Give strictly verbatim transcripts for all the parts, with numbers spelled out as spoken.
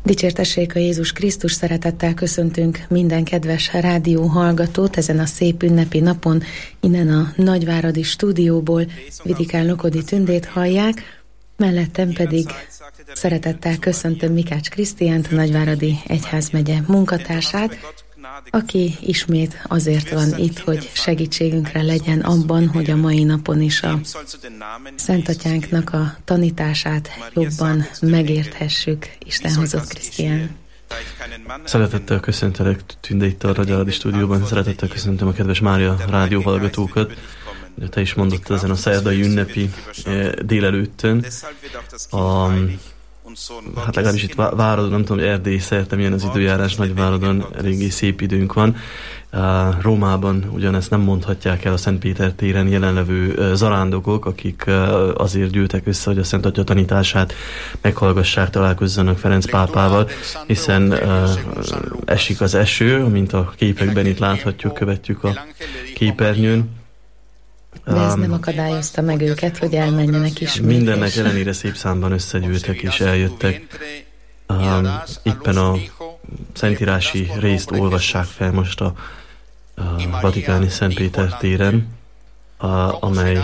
Dicsértessék a Jézus Krisztus, szeretettel köszöntünk minden kedves rádió hallgatót ezen a szép ünnepi napon. Innen a nagyváradi stúdióból Vidikán Lokodi Tündét hallják, mellettem pedig szeretettel köszöntöm Mikács Krisztiánt, a Nagyváradi Egyházmegye munkatársát, aki ismét azért van itt, hogy segítségünkre legyen abban, hogy a mai napon is a Szent Atyánknak a tanítását jobban megérthessük. Isten hozott, Krisztián. Szeretettel köszöntelek Tünde itt a Nagyváradi stúdióban, szeretettel köszöntöm a kedves Mária rádió hallgatókat. Te is mondott ezen a szerdai ünnepi délelőttön. A Hát legalábbis itt Váradon, nem tudom, hogy Erdély szerte milyen az időjárás, Nagyváradon eléggé szép időnk van. Rómában ugyanezt nem mondhatják el a Szent Péter téren jelenlevő zarándokok, akik azért gyűltek össze, hogy a Szent Atya tanítását meghallgassák, találkozzanak Ferenc pápával, hiszen esik az eső, mint a képekben itt láthatjuk, követjük a képernyőn. De ez nem akadályozta meg őket, hogy elmenjenek ismét. Mindennek ellenére szép számban összegyűltek és eljöttek. Um, éppen a szentírási részt olvassák fel most a, a vatikáni Szent Péter téren, a, amely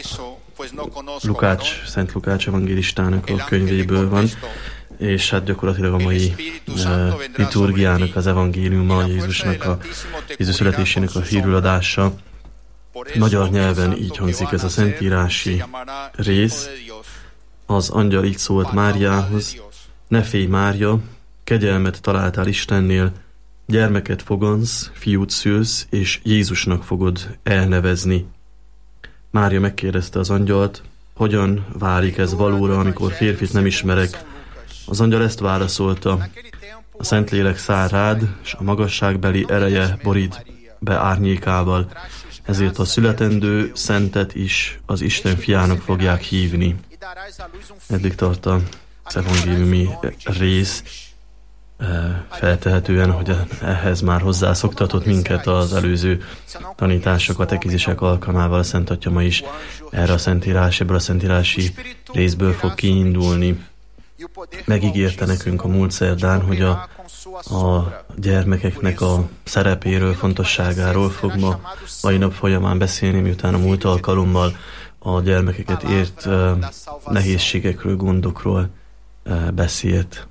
Lukács, Szent Lukács evangélistának a könyvéből van, és hát gyakorlatilag a mai uh, liturgiának az evangéliuma, Jézusnak a Jézus születésének a hírüladása. Magyar nyelven így hangzik ez a szentírási rész. Az angyal így szólt Máriához: ne félj, Mária, kegyelmet találtál Istennél, gyermeket fogansz, fiút szülsz, és Jézusnak fogod elnevezni. Mária megkérdezte az angyalt: hogyan válik ez valóra, amikor férfit nem ismerek? Az angyal ezt válaszolta: a Szentlélek száll rád, és a magasságbeli ereje borít be árnyékával. Ezért a születendő szentet is az Isten fiának fogják hívni. Eddig tart az evangéliumi rész, feltehetően, hogy ehhez már hozzászoktatott minket az előző tanítások, a katekizisek alkalmával. A Szent Atya ma is erre a szentírás, ebből a szentírási részből fog kiindulni. Megígérte nekünk a múlt szerdán, hogy a, a gyermekeknek a szerepéről, fontosságáról fog ma mai nap folyamán beszélni, miután a múlt alkalommal a gyermekeket ért uh, nehézségekről, gondokról uh, beszélt.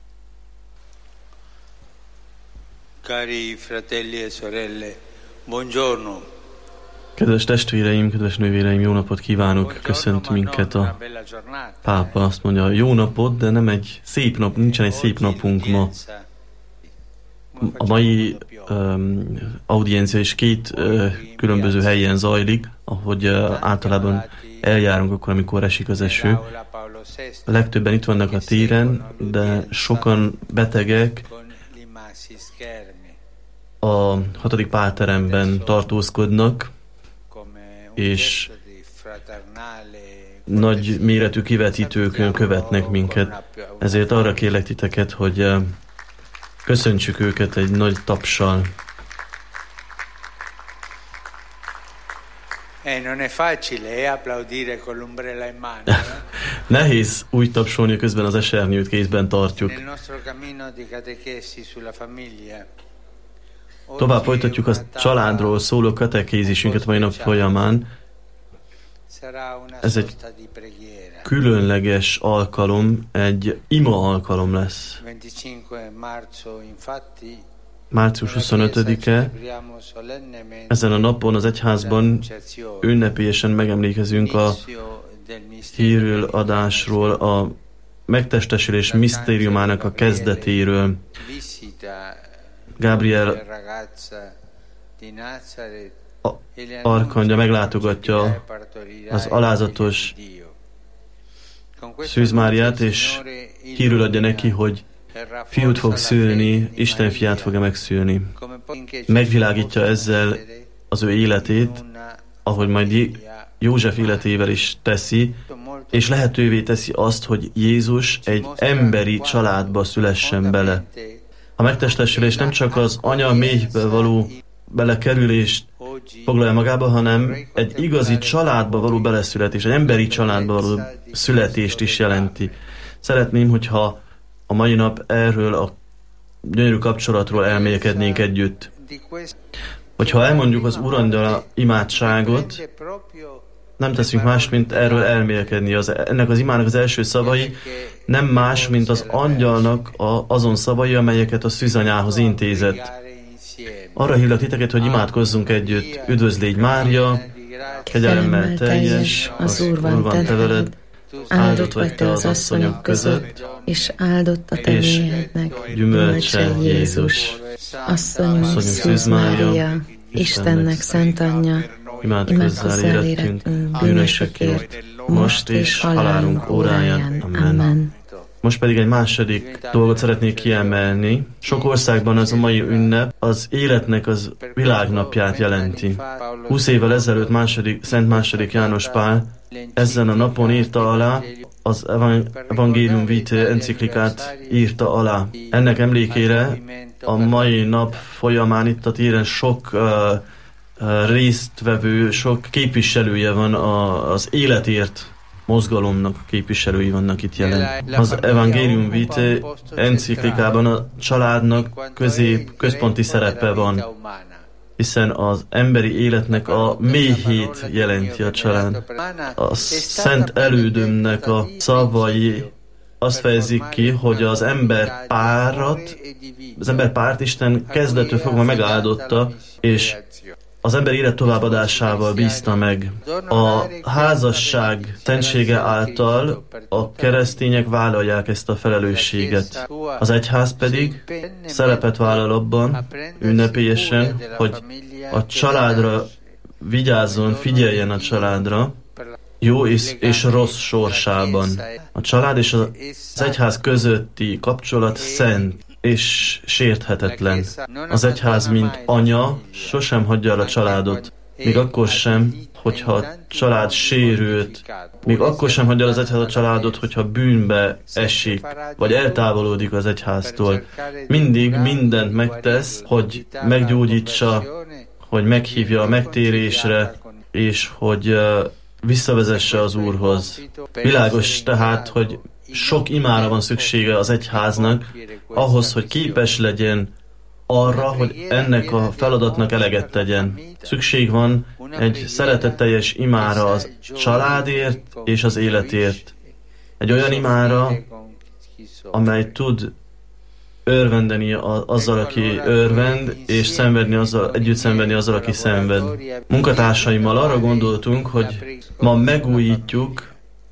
Cari fratelli e sorelle, buongiorno. Kedves testvéreim, kedves nővéreim, jó napot kívánok! Köszönt minket a pápa. Azt mondja, jó napot, de nem egy szép nap, nincsen egy szép napunk ma. A mai um, audiencia is két uh, különböző helyen zajlik, ahogy uh, általában eljárunk akkor, amikor esik az eső. A legtöbben itt vannak a téren, de sokan betegek a hatodik pálteremben tartózkodnak, és nagy méretű kivetítőkön követnek minket. Ezért arra kérlek titeket, hogy köszöntsük őket egy nagy tapssal. Nehéz úgy tapsolni, közben az esernyőt kézben tartjuk. Tovább folytatjuk a családról szóló katekézisünket mai nap folyamán. Ez egy különleges alkalom, egy ima alkalom lesz. március huszonötödike, ezen a napon az egyházban ünnepélyesen megemlékezünk a hírüladásról, a megtestesülés misztériumának a kezdetéről. Gabriel arkangyal meglátogatja az alázatos Szűz Máriát, és hírül adja neki, hogy fiút fog szülni, Isten fiát fogja megszülni. Megvilágítja ezzel az ő életét, ahogy majd József életével is teszi, és lehetővé teszi azt, hogy Jézus egy emberi családba szülessen bele. A megtestesülés nem csak az anya méhbe való belekerülést foglalja magába, hanem egy igazi családba való beleszületés, egy emberi családba való születést is jelenti. Szeretném, hogyha a mai nap erről a gyönyörű kapcsolatról elmélkednénk együtt. Hogyha elmondjuk az Úrangyala imádságot, nem teszünk más, mint erről elmélkedni. Az, ennek az imának az első szavai nem más, mint az angyalnak a, azon szavai, amelyeket a szűzanyához intézett. Arra hívlak titeket, hogy imádkozzunk együtt. Üdvözl légy Mária, kegyelemmel teljes, az Úr van te veled, áldott vagy te az asszonyok között, és áldott a te méhednek gyümölcse Jézus. Asszonyunk Szűz Mária, Istennek szent anyja, imádkozzál érettünk bűnösökért, most és halálunk óráján. Amen. Most pedig egy második dolgot szeretnék kiemelni. Sok országban ez a mai ünnep az életnek az világnapját jelenti. Húsz évvel ezelőtt második, Szent második János Pál ezen a napon írta alá, az Evangelium Vitae enciklikát írta alá. Ennek emlékére a mai nap folyamán itt a téren sok uh, uh, résztvevő, sok képviselője van a, az életért mozgalomnak, a képviselői vannak itt jelen. Az Evangelium Vitae enciklikában a családnak közép, központi szerepe van, hiszen az emberi életnek a mélyét jelenti a család. A Szent Elődömnek a szavai azt fejezik ki, hogy az ember párat, az ember párt Isten kezdettől fogva megáldotta, és az ember élet továbbadásával bízta meg. A házasság szentsége által a keresztények vállalják ezt a felelősséget. Az egyház pedig szerepet vállal abban ünnepélyesen, hogy a családra vigyázzon, figyeljen a családra, jó és, és rossz sorsában. A család és az egyház közötti kapcsolat szent és sérthetetlen. Az egyház, mint anya, sosem hagyja el a családot, még akkor sem, hogyha a család sérült, még akkor sem hagyja el az egyház a családot, hogyha bűnbe esik, vagy eltávolodik az egyháztól. Mindig mindent megtesz, hogy meggyógyítsa, hogy meghívja a megtérésre, és hogy visszavezesse az Úrhoz. Világos tehát, hogy sok imára van szüksége az egyháznak, ahhoz, hogy képes legyen arra, hogy ennek a feladatnak eleget tegyen. Szükség van egy szeretetteljes imára az családért és az életért. Egy olyan imára, amely tud örvendeni azzal, aki örvend, és szenvedni azzal, együtt szenvedni azzal, aki szenved. Munkatársaimmal arra gondoltunk, hogy ma megújítjuk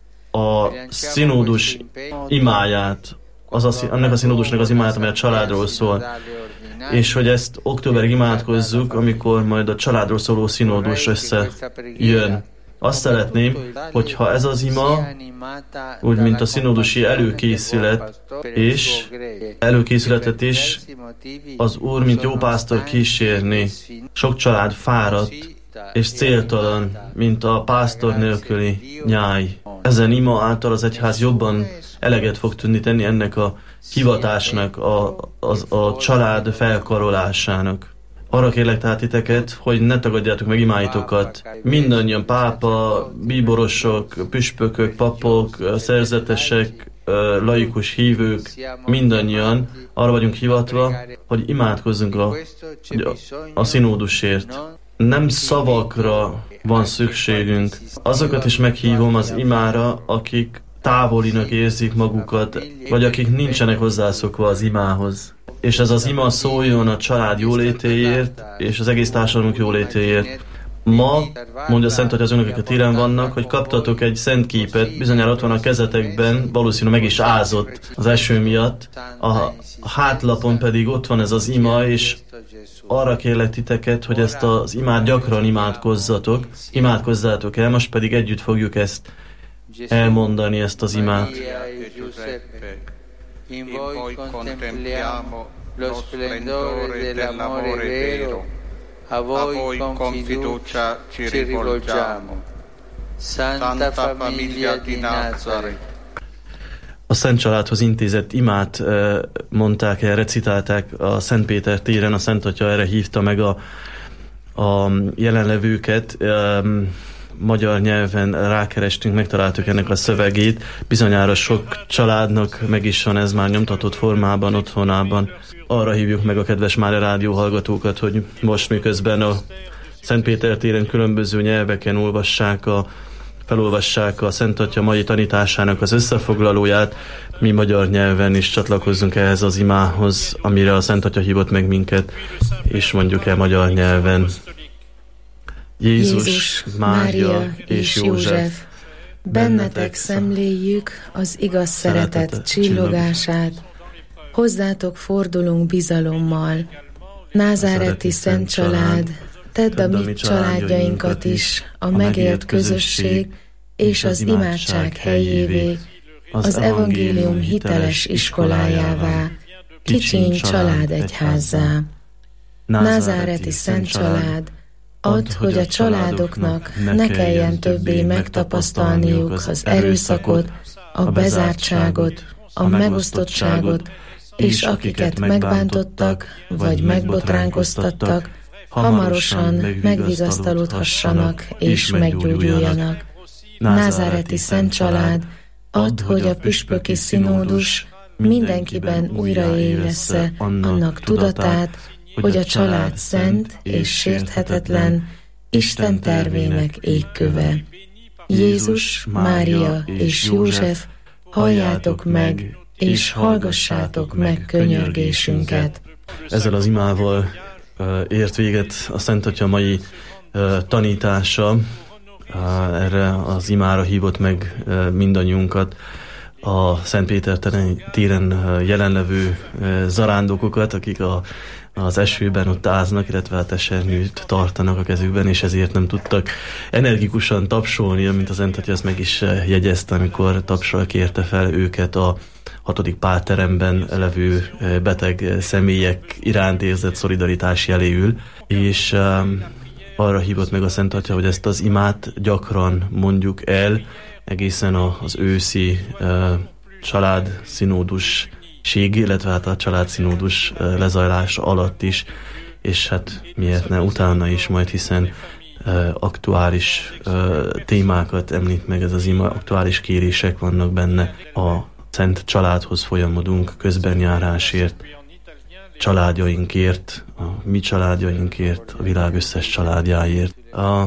a színódus imáját, az a, annak a színódusnak az imáját, amely a családról szól, és hogy ezt októberig imádkozzuk, amikor majd a családról szóló színódus összejön. Azt szeretném, hogyha ez az ima, úgy mint a színódusi előkészület, és előkészületet is az Úr, mint jó pásztor kísérni. Sok család fáradt és céltalan, mint a pásztor nélküli nyáj. Ezen ima által az egyház jobban eleget fog tudni tenni ennek a hivatásnak, a, a, a család felkarolásának. Arra kérlek tehát titeket, hogy ne tagadjátok meg imáitokat. Mindannyian pápa, bíborosok, püspökök, papok, szerzetesek, laikus hívők, mindannyian arra vagyunk hivatva, hogy imádkozzunk a, a, a színódusért. Nem szavakra van szükségünk. Azokat is meghívom az imára, akik távolinak érzik magukat, vagy akik nincsenek hozzászokva az imához. És ez az ima szóljon a család jólétéért, és az egész társadalmunk jólétéért. Ma, mondja Szent Atya azonok, akik a téren vannak, hogy kaptatok egy szent képet, bizonyára ott van a kezetekben, valószínűleg meg is ázott az eső miatt, a hátlapon pedig ott van ez az ima, és arra kérlek titeket, hogy ezt az imát gyakran imádkozzatok, imádkozzátok el, most pedig együtt fogjuk ezt elmondani, ezt az imát. In voi contempliamo lo splendore dell'amore vero, a voi con fiducia ci rivolgiamo. Santa Famiglia di Nazareth. A Szent Családhoz intézett imát mondták el, recitálták a Szent Péter téren, a Szent Atya erre hívta meg a, a jelenlevőket. magyar nyelven rákerestünk, megtaláltuk ennek a szövegét. Bizonyára sok családnak meg is van ez már nyomtatott formában, otthonában. Arra hívjuk meg a kedves Mária Rádió hallgatókat, hogy most miközben a Szent Péter téren különböző nyelveken olvassák a, felolvassák a Szent Atya mai tanításának az összefoglalóját, mi magyar nyelven is csatlakozzunk ehhez az imához, amire a Szent Atya hívott meg minket, és mondjuk el magyar nyelven. Jézus, Jézus Mária és József, bennetek szemléljük az igaz szeretet csillogását, hozzátok fordulunk bizalommal. Názáreti Szent Család, tedd a mi családjainkat is a megélt közösség és az imádság helyévé, az evangélium hiteles iskolájává, kicsiny család egyházzá. Názáreti Szent Család, add, hogy a családoknak ne kelljen többé megtapasztalniuk az erőszakot, a bezártságot, a megosztottságot, és akiket megbántottak vagy megbotránkoztattak, hamarosan megvigasztalodhassanak és meggyógyuljanak. Názáreti Szent Család, add, hogy a püspöki színódus mindenkiben újraélessze annak tudatát, hogy a család szent és sérthetetlen, Isten tervének égköve. Jézus, Mária és József, halljátok meg, és hallgassátok meg könyörgésünket. Ezzel az imával uh, ért véget a Szent Atya mai uh, tanítása. Uh, erre az imára hívott meg uh, mindannyiunkat, a Szent Péter téren uh, jelenlevő uh, zarándokokat, akik a az esőben ott áznak, illetve hát esernyőt tartanak a kezükben, és ezért nem tudtak energikusan tapsolni, amint az Szent Atya ezt meg is jegyezte, amikor tapsal kérte fel őket a hatodik pálteremben levő beteg személyek iránt érzett szolidaritás jeléül, és um, arra hívott meg a Szent Atya, hogy ezt az imát gyakran mondjuk el, egészen az őszi uh, család színódus illetve hát a családszínódus lezajlása alatt is, és hát miért ne utána is majd, hiszen uh, aktuális uh, témákat említ meg ez az ima, aktuális kérések vannak benne. A Szent Családhoz folyamodunk közbenjárásért, családjainkért, a mi családjainkért, a világ összes családjáért. A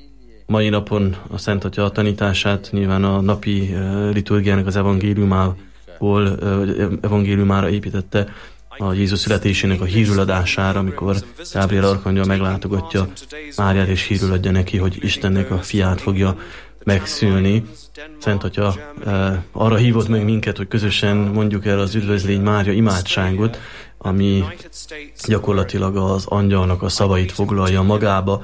mai napon a Szent Atya tanítását nyilván a napi uh, liturgiának az evangéliumából hol evangéliumára építette, a Jézus születésének a hírül adására, amikor Gábriel arkangyal meglátogatja Máriát, és hírül adja neki, hogy Istennek a fiát fogja megszülni. Szent Atya arra hívott meg minket, hogy közösen mondjuk el az Üdvözlégy Mária imádságot, ami gyakorlatilag az angyalnak a szavait foglalja magába,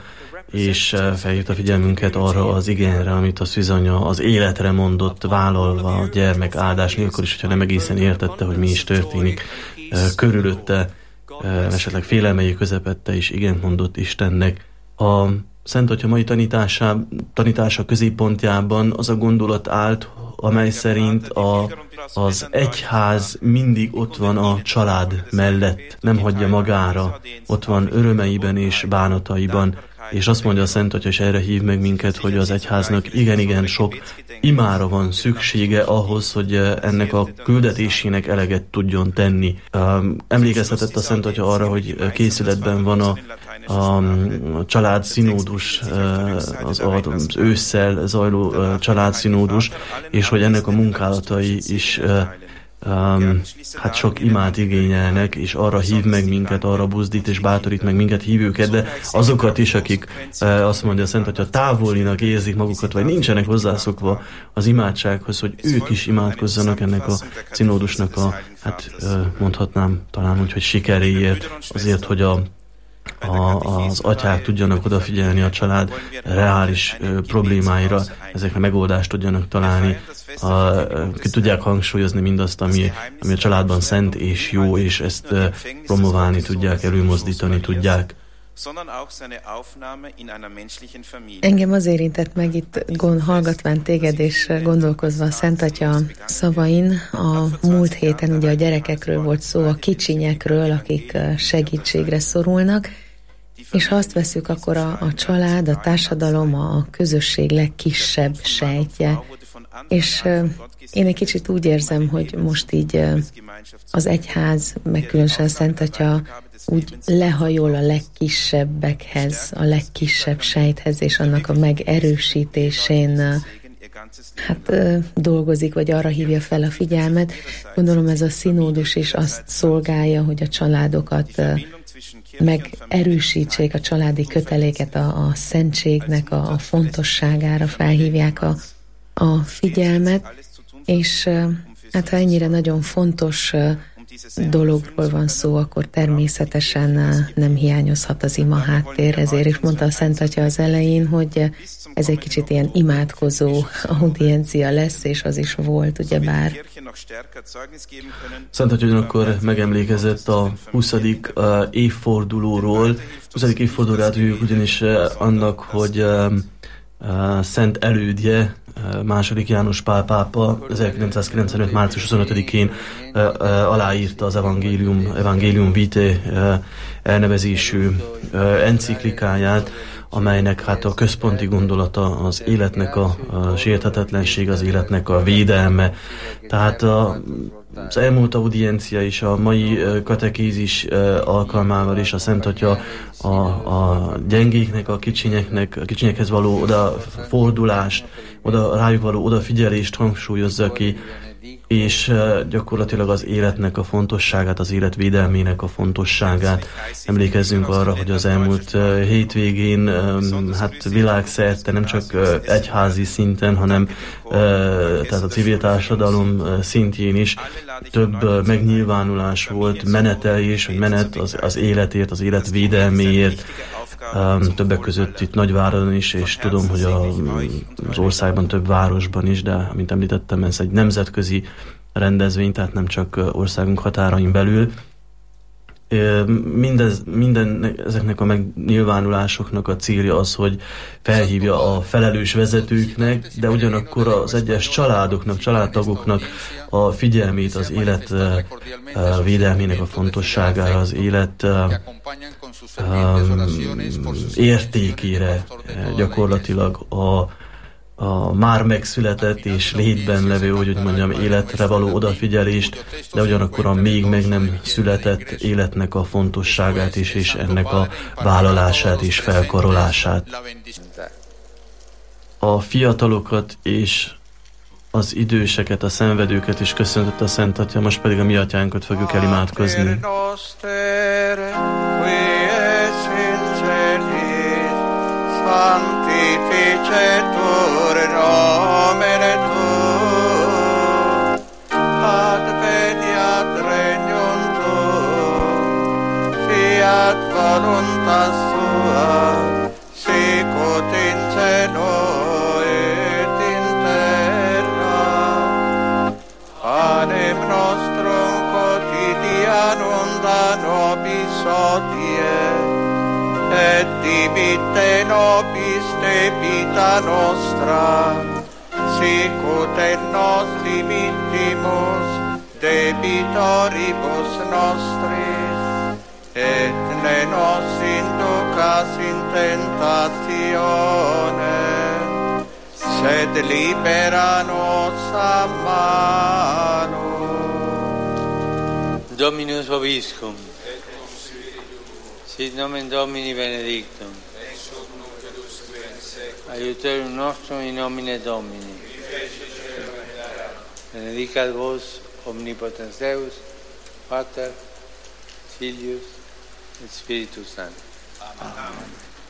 és felhívta figyelmünket arra az igényre, amit a szűzanya az életre mondott, vállalva a gyermek áldás nélkül is, hogyha nem egészen értette, hogy mi is történik körülötte, esetleg félelmei közepette is igent mondott Istennek. A Szent Atya mai tanítása, tanítása középpontjában az a gondolat állt, amely szerint a, az egyház mindig ott van a család mellett, nem hagyja magára, ott van örömeiben és bánataiban, és azt mondja a Szent Atya, és erre hív meg minket, hogy az egyháznak igen-igen sok imára van szüksége ahhoz, hogy ennek a küldetésének eleget tudjon tenni. Emlékeztetett a Szent Atya arra, hogy készületben van a, a családszínódus, az, az ősszel zajló családszínódus, és hogy ennek a munkálatai is Um, hát sok imát igényelnek, és arra hív meg minket, arra buzdít és bátorít meg minket hívőket, de azokat is, akik uh, azt mondja a Szent Atya, távolinak érzik magukat, vagy nincsenek hozzászokva az imádsághoz, hogy ők is imádkozzanak ennek a színódusnak a, hát uh, mondhatnám talán úgy, hogy sikeréért, azért, hogy a A, az atyák tudjanak odafigyelni a család reális ö, problémáira, ezekre megoldást tudjanak találni, a, ki tudják hangsúlyozni mindazt, ami, ami a családban szent és jó, és ezt ö, promoválni tudják, előmozdítani tudják. Engem az érintett meg itt gond, hallgatván téged és gondolkozva a Szent Atya szavain. A múlt héten ugye a gyerekekről volt szó, a kicsinyekről, akik segítségre szorulnak, És ha azt veszük, akkor a, a család, a társadalom, a közösség legkisebb sejtje. És uh, én egy kicsit úgy érzem, hogy most így uh, az egyház, meg különösen Szent Atya úgy lehajol a legkisebbekhez, a legkisebb sejthez, és annak a megerősítésén uh, hát uh, dolgozik, vagy arra hívja fel a figyelmet. Gondolom ez a színódus is azt szolgálja, hogy a családokat uh, megerősítsék, a családi köteléket, a, a szentségnek a, a fontosságára felhívják a, a figyelmet, és hát ha ennyire nagyon fontos dologról van szó, akkor természetesen nem hiányozhat az ima háttér, ezért is mondta a Szent Atya az elején, hogy ez egy kicsit ilyen imádkozó audiencia lesz, és az is volt, ugyebár. Szent Atya ugyanakkor megemlékezett a huszadik évfordulóról. huszadik évfordulóra tudjuk ugyanis annak, hogy Szent elődje, második János Pál pápa ezerkilencszázkilencvenöt. március huszonötödikén aláírta az Evangelium, Evangelium Vitae elnevezésű enciklikáját, amelynek hát a központi gondolata az életnek a, a sérthetetlenség, az életnek a védelme. Tehát a, az elmúlt audiencia és a mai katekézis alkalmával is a Szent Atya a, a gyengéknek, a kicsinyeknek, a kicsinyekhez való odafordulást, oda, rájuk való odafigyelést hangsúlyozza ki, és gyakorlatilag az életnek a fontosságát, az élet védelmének a fontosságát. Emlékezzünk arra, hogy az elmúlt hétvégén hát világszerte, nem csak egyházi szinten, hanem tehát a civil társadalom szintjén is több megnyilvánulás volt, menetelés, vagy menet az, az életért, az élet védelméért, többek között itt Nagyváradon is, és tudom, hogy a, az országban több városban is, de mint említettem, ez egy nemzetközi rendezvény, tehát nem csak országunk határain belül. Mindez, minden ezeknek a megnyilvánulásoknak a célja az, hogy felhívja a felelős vezetőknek, de ugyanakkor az egyes családoknak, családtagoknak a figyelmét az élet védelmének a fontosságára, az élet um, értékére, gyakorlatilag a a már megszületett és létben levő, hogy úgy mondjam, életre való odafigyelést, de ugyanakkor a még meg nem született életnek a fontosságát is, és ennek a vállalását és felkarolását. A fiatalokat és az időseket, a szenvedőket is köszöntött a Szent Atya, most pedig a mi atyánkat fogjuk elimádkozni. Sanctificetur nomen tuum, adveniat regnum tuum, fiat voluntas tua, sicut in cielo et in terra. Panem nostrum quotidianum da nobis hodie, et dimitte nobis debita nostra, sicut et nos dimittimus debitoribus nostris, et ne nos inducas in tentationem, sed libera nos a malo. Dominus vobiscum. Sit nomen Domini benedictum. Aiuterium nostrum in nomine Domini. Benedicat vos omnipotens Deus, Pater, Filius et Spiritus Sanctus. Amen.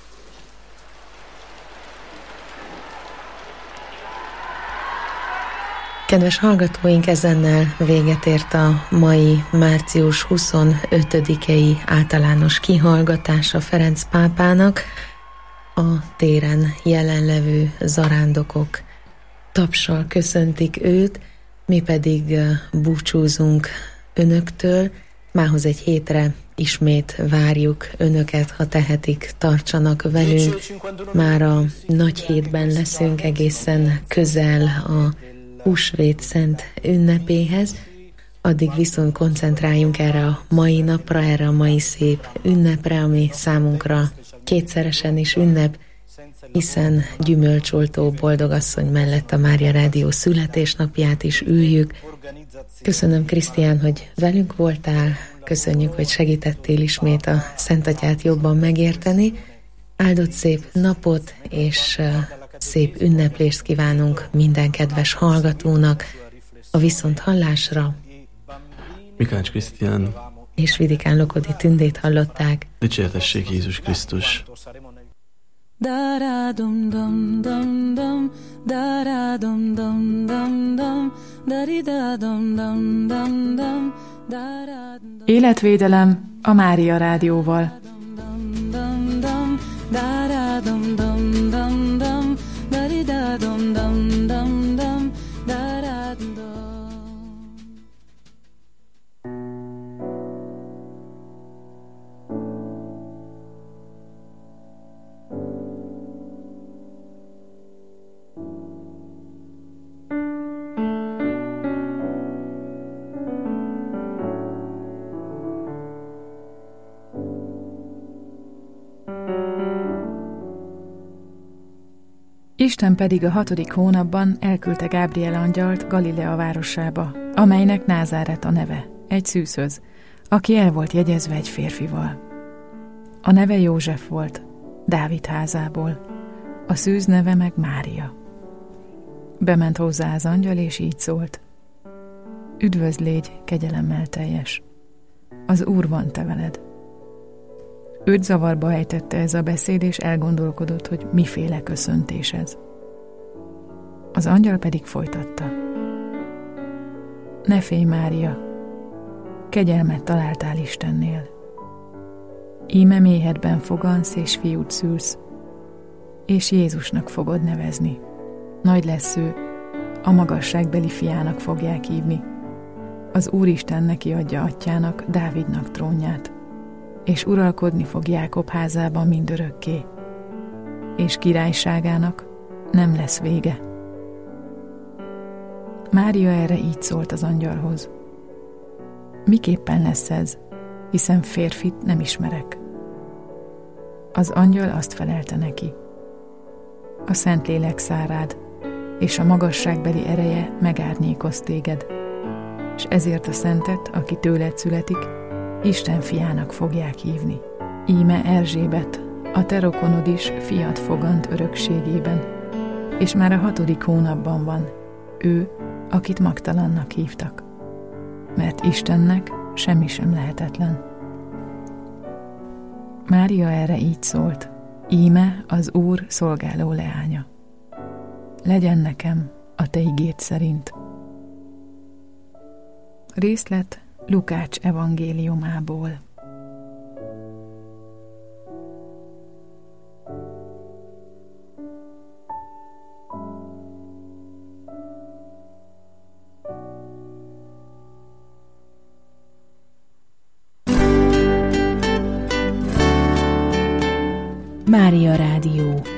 Kedves hallgatóink, ezennel véget ért a mai március huszonötödikei általános kihallgatása Ferenc pápának. A téren jelenlevő zarándokok tapssal köszöntik őt, mi pedig búcsúzunk önöktől. Mához egy hétre ismét várjuk önöket, ha tehetik, tartsanak velünk. Már a nagy hétben leszünk, egészen közel a húsvét szent ünnepéhez. Addig viszont koncentráljunk erre a mai napra, erre a mai szép ünnepre, ami számunkra kétszeresen is ünnep, hiszen gyümölcsoltó boldogasszony mellett a Mária Rádió születésnapját is üljük. Köszönöm, Krisztián, hogy velünk voltál, köszönjük, hogy segítettél ismét a Szentatyát jobban megérteni. Áldott szép napot és szép ünneplést kívánunk minden kedves hallgatónak. A viszonthallásra Mikács Krisztián és Vidikán Lokodi Tündét hallották. Dicsértessék Jézus Krisztus! Életvédelem a Mária Rádióval. Isten pedig a hatodik hónapban elküldte Gábriel angyalt Galilea városába, amelynek Názáret a neve, egy szűzhöz, aki el volt jegyezve egy férfival. A neve József volt, Dávid házából, a szűz neve meg Mária. Bement hozzá az angyal, és így szólt: Üdvözl légy, kegyelemmel teljes, az Úr van te veled. Őt zavarba ejtette ez a beszéd, és elgondolkodott, hogy miféle köszöntés ez. Az angyal pedig folytatta: Ne félj, Mária, kegyelmet találtál Istennél. Íme méhedben fogansz, és fiút szülsz, és Jézusnak fogod nevezni. Nagy lesz ő, a magasságbeli fiának fogják hívni. Az Úristen neki adja atyának, Dávidnak trónját, és uralkodni fog Jákob házában mindörökké, és királyságának nem lesz vége. Mária erre így szólt az angyalhoz: Miképpen lesz ez, hiszen férfit nem ismerek. Az angyal azt felelte neki: A Szentlélek szár rád, és a magasságbeli ereje megárnyékoz téged, és ezért a szentet, aki tőled születik, Isten fiának fogják hívni. Íme Erzsébet, a te rokonod is fiat fogant örökségében, és már a hatodik hónapban van, ő, akit Magtalannak hívtak, mert Istennek semmi sem lehetetlen. Mária erre így szólt: Íme az Úr szolgáló leánya. Legyen nekem a te igéd szerint. Részlet Lukács evangéliumából. Mária Rádió.